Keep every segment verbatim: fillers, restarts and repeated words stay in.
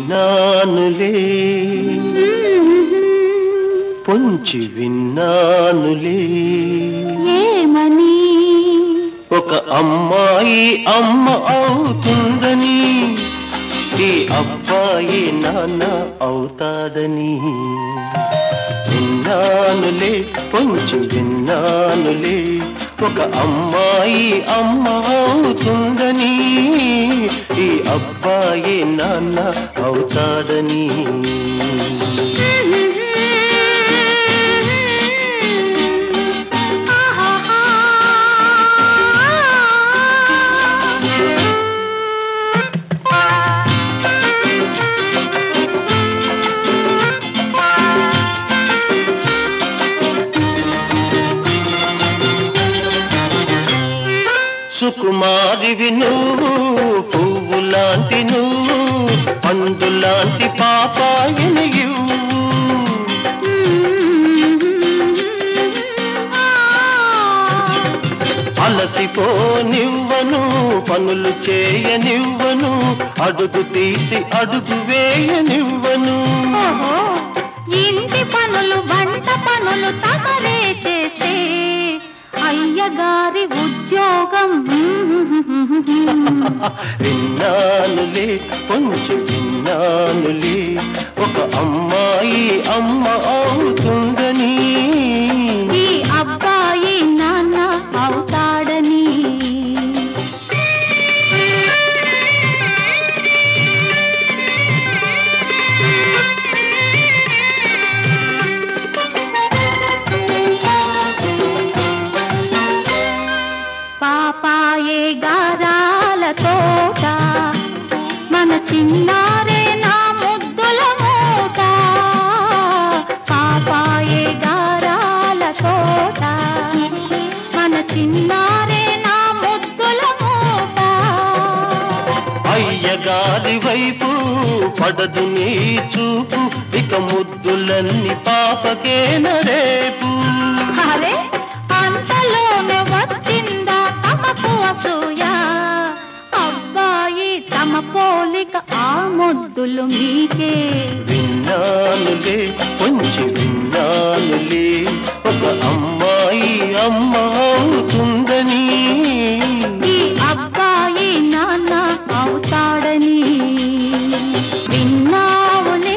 విన్నానులే పొంచి విన్నానులే ఏమని ఒక అమ్మాయి అమ్మ అవుతుందని ఈ అబ్బాయి నాన్న అవుతాదని విన్నానులే పొంచి విన్నానులే ఒక అమ్మాయి అమ్మ అవుతుందని ఈ అబ్బాయి నాన్న అవుతాదని సుకుమారివి నువ్వు పువ్వు లాంటి నువ్వు పండు లాంటి పాపాయిని అలసిపోనివ్వను పనులు చేయనివ్వను అడుగు తీసి అడుగు వేయనివ్వను ఇంటి పనులు వంట పనులు తమరే చేసే అయ్యగారి ఉద్యోగం విన్నానులే కొంచెం విన్నానులే ఒక అమ్మాయి అమ్మ అవుతుందని ఈ అబ్బాయి నాన్న అవుతాడని పాపాయే గారాల తోట మన చిన్నారే నా ముద్దుల మూట పాపాయే గారాల తోట మన చిన్నారే నా ముద్దుల మూట అయ్యగారి వైపు పడదు నీ చూపు ఇక ముద్దులన్నీ పాపకేన రేపు అరే అంతలోనే వచ్చిందా తమకు అసూయ అబ్బాయి తమ పోలిక ఆ ముద్దులు మీకే విన్నానులే కొంచెం విన్నానులే ఒక అమ్మాయి అమ్మ అవుతుందని ఈ అబ్బాయి నాన్న అవుతాడని విన్నావులే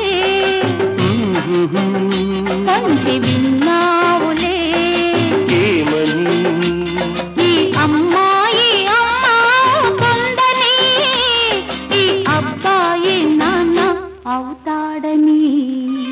కొంచెం విన్నావులే ఏమని ఈ అమ్మాయి అమ్మ అవుతుందని ఈ అబ్బాయి నాన్న అవుతాడని